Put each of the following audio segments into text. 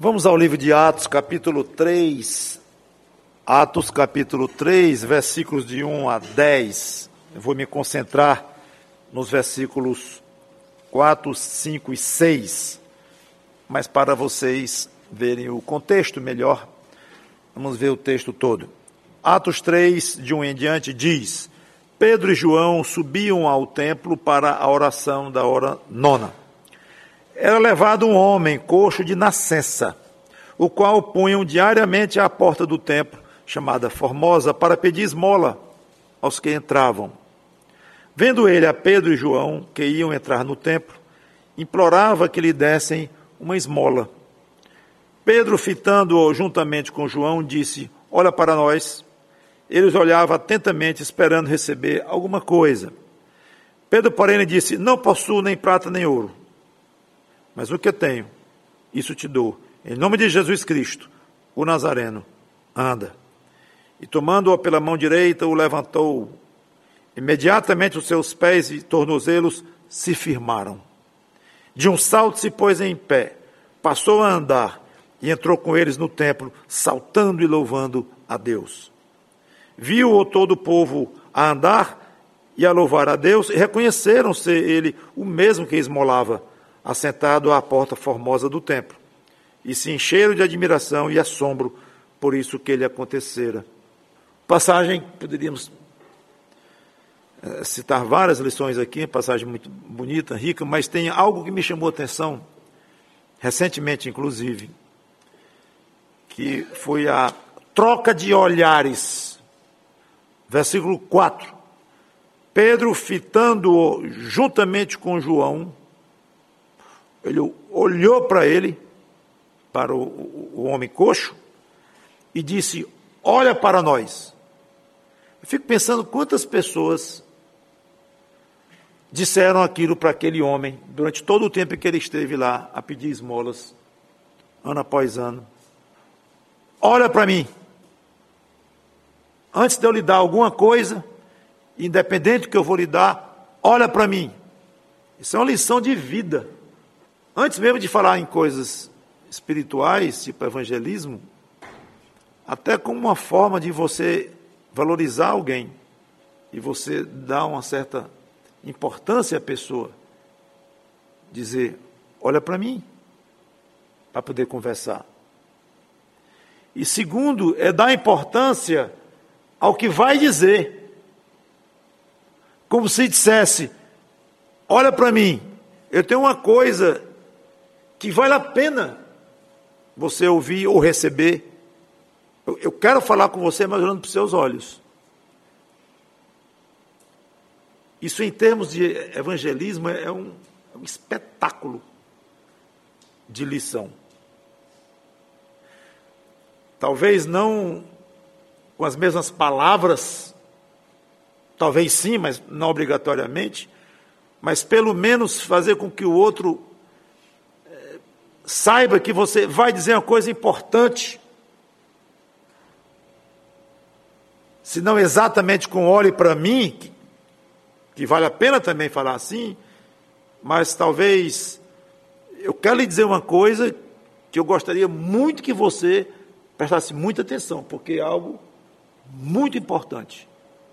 Vamos ao livro de Atos, capítulo 3. Atos, capítulo 3, versículos de 1 a 10. Eu vou me concentrar nos versículos 4, 5 e 6. Mas para vocês verem o contexto melhor, vamos ver o texto todo. Atos 3, de 1 em diante, diz: Pedro e João subiam ao templo para a oração da hora nona. Era levado um homem coxo de nascença, o qual punham diariamente à porta do templo, chamada Formosa, para pedir esmola aos que entravam. Vendo ele a Pedro e João, que iam entrar no templo, implorava que lhe dessem uma esmola. Pedro, fitando-o juntamente com João, disse: Olha para nós. Ele os olhava atentamente, esperando receber alguma coisa. Pedro, porém, lhe disse: Não possuo nem prata nem ouro, mas o que tenho, isso te dou. Em nome de Jesus Cristo, o Nazareno, anda. E tomando-o pela mão direita, o levantou. Imediatamente os seus pés e tornozelos se firmaram. De um salto se pôs em pé, passou a andar e entrou com eles no templo, saltando e louvando a Deus. Viu-o todo o povo a andar e a louvar a Deus, e reconheceram ser ele o mesmo que esmolava, assentado à porta formosa do templo, e se encheram de admiração e assombro por isso que lhe acontecera. Passagem, poderíamos citar várias lições aqui, passagem muito bonita, rica, mas tem algo que me chamou a atenção, recentemente inclusive, que foi a troca de olhares. Versículo 4. Pedro, fitando-o juntamente com João, ele olhou para ele, para o homem coxo, e disse: Olha para nós. Eu fico pensando quantas pessoas disseram aquilo para aquele homem, durante todo o tempo que ele esteve lá a pedir esmolas, ano após ano. Olha para mim. Antes de eu lhe dar alguma coisa, independente do que eu vou lhe dar, olha para mim. Isso é uma lição de vida. Antes mesmo de falar em coisas espirituais, tipo evangelismo, até como uma forma de você valorizar alguém e você dar uma certa importância à pessoa. Dizer: olha para mim, para poder conversar. E segundo, é dar importância ao que vai dizer. Como se dissesse: olha para mim, eu tenho uma coisa que vale a pena você ouvir ou receber. Eu quero falar com você, mas olhando para os seus olhos. Isso, em termos de evangelismo, é um espetáculo de lição. Talvez não com as mesmas palavras, talvez sim, mas não obrigatoriamente, mas pelo menos fazer com que o outro saiba que você vai dizer uma coisa importante. Se não exatamente com olhe para mim, que vale a pena também falar assim, mas talvez eu quero lhe dizer uma coisa que eu gostaria muito que você prestasse muita atenção, porque é algo muito importante.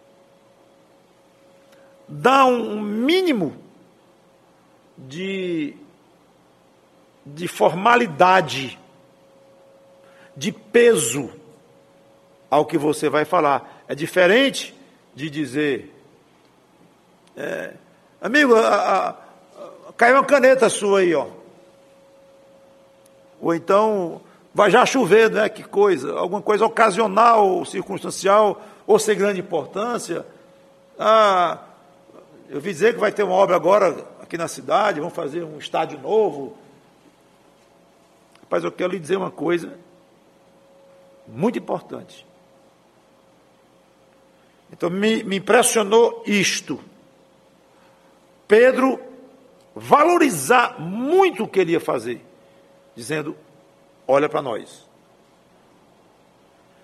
Dá um mínimo de formalidade, de peso ao que você vai falar. É diferente de dizer: amigo, caiu uma caneta sua aí, ó. Ou então, vai já chover, né? Que coisa, alguma coisa ocasional, circunstancial, ou sem grande importância. Eu ouvi dizer que vai ter uma obra agora aqui na cidade, vão fazer um estádio novo. Rapaz, eu quero lhe dizer uma coisa muito importante. Então, me impressionou isto. Pedro valorizar muito o que ele ia fazer, dizendo: olha para nós.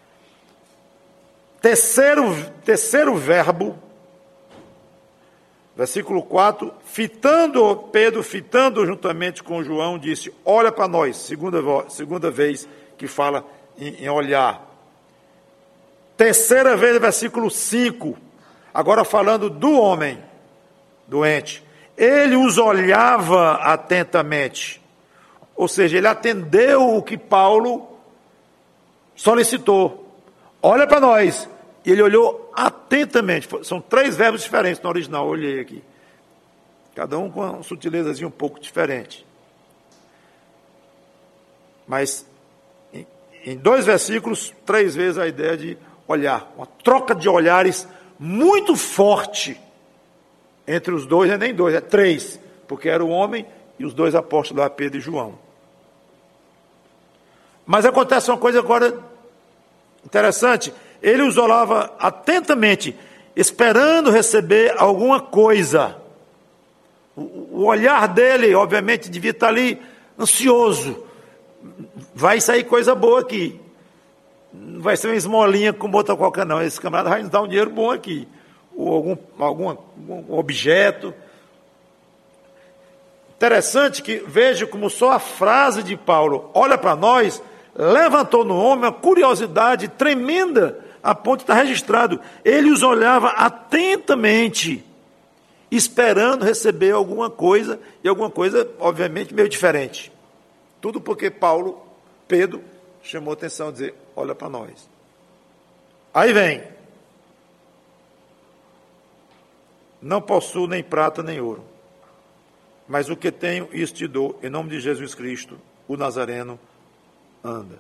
Terceiro verbo Versículo 4, Pedro, fitando juntamente com João, disse, olha para nós, segunda vez que fala em olhar. Terceira vez, versículo 5, agora falando do homem doente. Ele os olhava atentamente, ou seja, ele atendeu o que Paulo solicitou. Olha para nós. E ele olhou atentamente. São 3 verbos diferentes no original, eu olhei aqui. Cada um com uma sutilezazinha um pouco diferente. Mas, em 2 versículos, 3 vezes a ideia de olhar. Uma troca de olhares muito forte entre os dois, não é nem 2, é 3. Porque era o homem e os 2 apóstolos lá, Pedro e João. Mas acontece uma coisa agora interessante. Ele os olhava atentamente, esperando receber alguma coisa. O olhar dele, obviamente, devia estar ali ansioso. Vai sair coisa boa aqui. Não vai ser uma esmolinha como outra qualquer, não. Esse camarada vai nos dar um dinheiro bom aqui. Ou algum objeto. Interessante que veja como só a frase de Paulo, olha para nós, levantou no homem uma curiosidade tremenda, a ponto de estar registrado. Ele os olhava atentamente, esperando receber alguma coisa, e alguma coisa, obviamente, meio diferente. Tudo porque Pedro, chamou atenção a dizer, olha para nós. Aí vem, não possuo nem prata nem ouro, mas o que tenho, isso te dou, em nome de Jesus Cristo, o Nazareno, anda.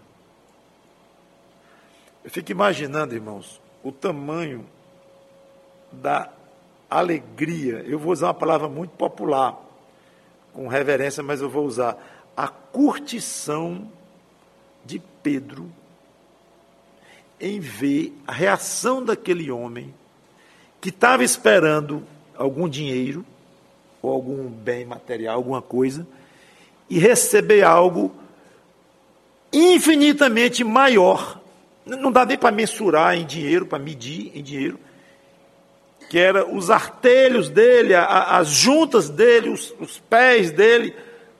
Eu fico imaginando, irmãos, o tamanho da alegria. Eu vou usar uma palavra muito popular, com reverência, mas eu vou usar. A curtição de Pedro em ver a reação daquele homem que estava esperando algum dinheiro, ou algum bem material, alguma coisa, e receber algo infinitamente maior. Não dá nem para mensurar em dinheiro, para medir em dinheiro, que era os artelhos dele, as juntas dele, os pés dele,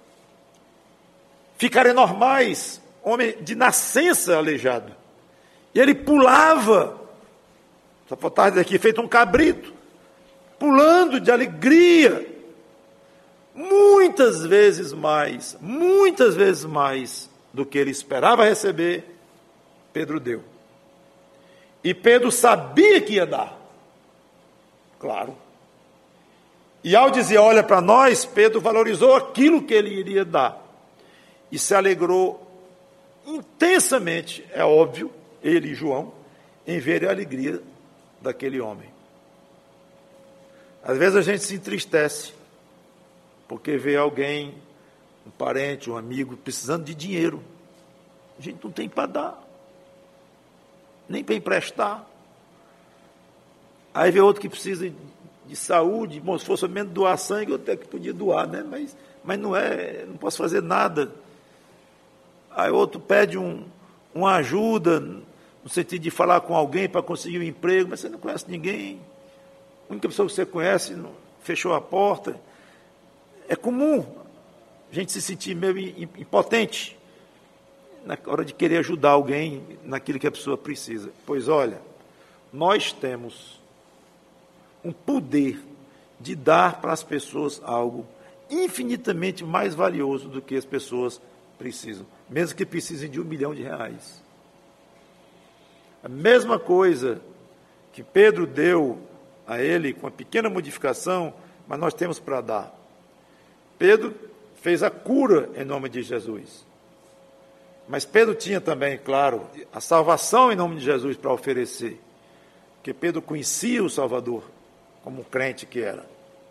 ficarem normais, homem de nascença aleijado. E ele pulava, só faltava dizer aqui, feito um cabrito, pulando de alegria, muitas vezes mais do que ele esperava receber, Pedro deu. E Pedro sabia que ia dar. Claro. E ao dizer, olha para nós, Pedro valorizou aquilo que ele iria dar. E se alegrou intensamente, é óbvio, ele e João, em ver a alegria daquele homem. Às vezes a gente se entristece, porque vê alguém, um parente, um amigo, precisando de dinheiro. A gente não tem para dar, nem para emprestar. Aí vê outro que precisa de saúde, bom, se fosse menos doar sangue, eu até que podia doar, né? Mas não é, não posso fazer nada. Aí outro pede uma ajuda, no sentido de falar com alguém para conseguir um emprego, mas você não conhece ninguém. A única pessoa que você conhece fechou a porta. É comum a gente se sentir meio impotente na hora de querer ajudar alguém naquilo que a pessoa precisa. Pois olha, nós temos um poder de dar para as pessoas algo infinitamente mais valioso do que as pessoas precisam, mesmo que precisem de R$1 milhão. A mesma coisa que Pedro deu a ele, com uma pequena modificação, mas nós temos para dar. Pedro fez a cura em nome de Jesus. Mas Pedro tinha também, claro, a salvação em nome de Jesus para oferecer. Porque Pedro conhecia o Salvador, como um crente que era.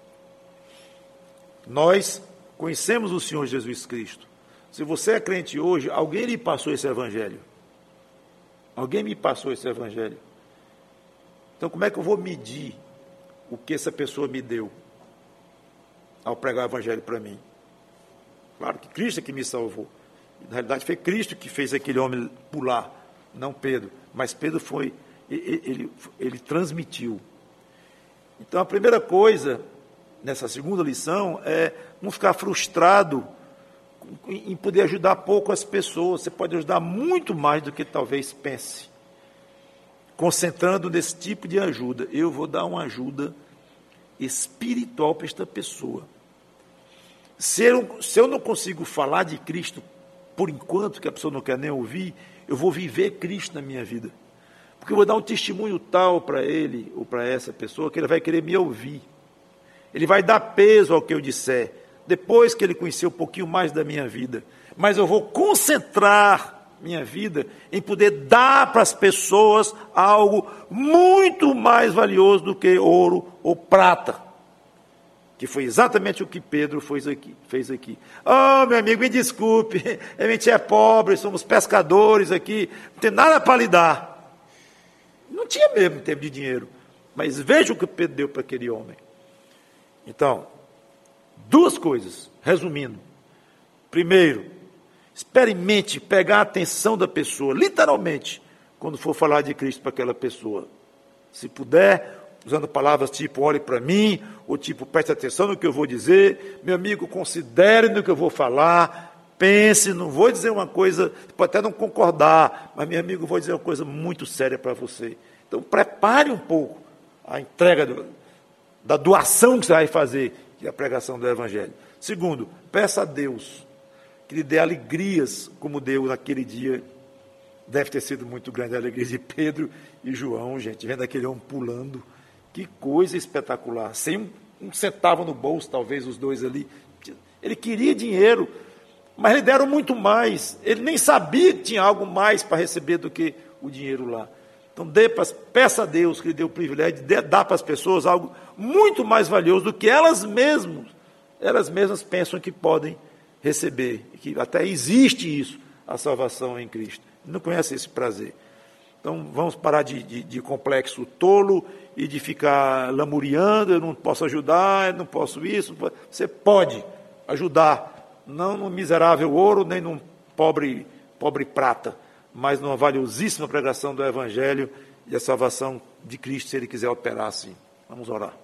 Nós conhecemos o Senhor Jesus Cristo. Se você é crente hoje, alguém lhe passou esse evangelho. Alguém me passou esse evangelho. Então, como é que eu vou medir o que essa pessoa me deu ao pregar o evangelho para mim? Claro que Cristo é que me salvou. Na realidade, foi Cristo que fez aquele homem pular, não Pedro. Mas Pedro ele transmitiu. Então, a primeira coisa nessa segunda lição é não ficar frustrado em poder ajudar pouco as pessoas. Você pode ajudar muito mais do que talvez pense. Concentrando nesse tipo de ajuda. Eu vou dar uma ajuda espiritual para esta pessoa. Se eu não consigo falar de Cristo, por enquanto, que a pessoa não quer nem ouvir, eu vou viver Cristo na minha vida. Porque eu vou dar um testemunho tal para ele, ou para essa pessoa, que ele vai querer me ouvir. Ele vai dar peso ao que eu disser, depois que ele conhecer um pouquinho mais da minha vida. Mas eu vou concentrar minha vida em poder dar para as pessoas algo muito mais valioso do que ouro ou prata. Que foi exatamente o que Pedro fez aqui. Oh, meu amigo, me desculpe, a gente é pobre, somos pescadores aqui, não tem nada para lhe dar. Não tinha mesmo tempo de dinheiro, mas veja o que Pedro deu para aquele homem. Então, duas coisas, resumindo. Primeiro, experimente pegar a atenção da pessoa, literalmente, quando for falar de Cristo para aquela pessoa. Se puder, usando palavras tipo, olhe para mim, ou tipo, preste atenção no que eu vou dizer, meu amigo, considere no que eu vou falar, pense, não vou dizer uma coisa, pode até não concordar, mas, meu amigo, vou dizer uma coisa muito séria para você. Então, prepare um pouco a entrega da doação que você vai fazer, que é a pregação do Evangelho. Segundo, peça a Deus que lhe dê alegrias, como deu naquele dia. Deve ter sido muito grande a alegria de Pedro e João, gente, vendo aquele homem pulando. Que coisa espetacular. Sem um centavo no bolso, talvez, os dois ali. Ele queria dinheiro, mas lhe deram muito mais. Ele nem sabia que tinha algo mais para receber do que o dinheiro lá. Então, peça a Deus que lhe dê o privilégio de dar para as pessoas algo muito mais valioso do que elas mesmas pensam que podem receber. Que até existe isso, a salvação em Cristo. Não conhece esse prazer. Então, vamos parar de complexo tolo e de ficar lamuriando, eu não posso ajudar, eu não posso isso. Você pode ajudar, não no miserável ouro, nem num pobre prata, mas numa valiosíssima pregação do Evangelho e a salvação de Cristo, se Ele quiser operar assim. Vamos orar.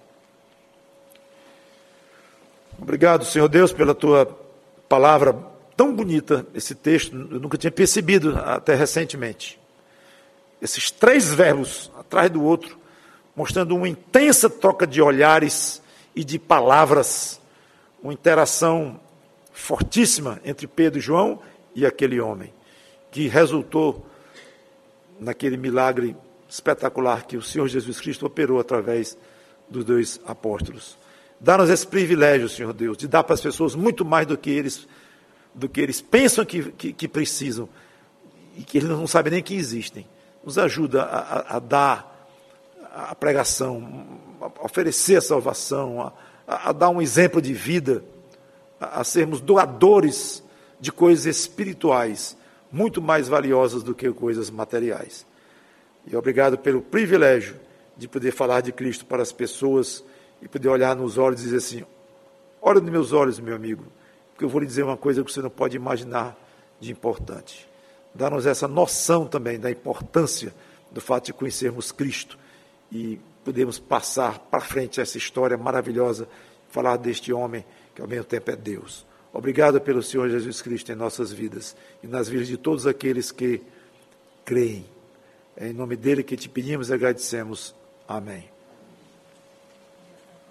Obrigado, Senhor Deus, pela Tua palavra tão bonita, esse texto, eu nunca tinha percebido até recentemente. Esses três verbos, atrás do outro, mostrando uma intensa troca de olhares e de palavras, uma interação fortíssima entre Pedro e João e aquele homem, que resultou naquele milagre espetacular que o Senhor Jesus Cristo operou através dos dois apóstolos. Dá-nos esse privilégio, Senhor Deus, de dar para as pessoas muito mais do que eles pensam que precisam e que eles não sabem nem que existem. Nos ajuda a dar a pregação, a oferecer a salvação, a dar um exemplo de vida, a sermos doadores de coisas espirituais, muito mais valiosas do que coisas materiais. E obrigado pelo privilégio de poder falar de Cristo para as pessoas e poder olhar nos olhos e dizer assim, olha nos meus olhos, meu amigo, porque eu vou lhe dizer uma coisa que você não pode imaginar de importante. Dá-nos essa noção também da importância do fato de conhecermos Cristo e podemos passar para frente essa história maravilhosa, falar deste homem que ao mesmo tempo é Deus. Obrigado pelo Senhor Jesus Cristo em nossas vidas e nas vidas de todos aqueles que creem. É em nome dele que te pedimos e agradecemos. Amém.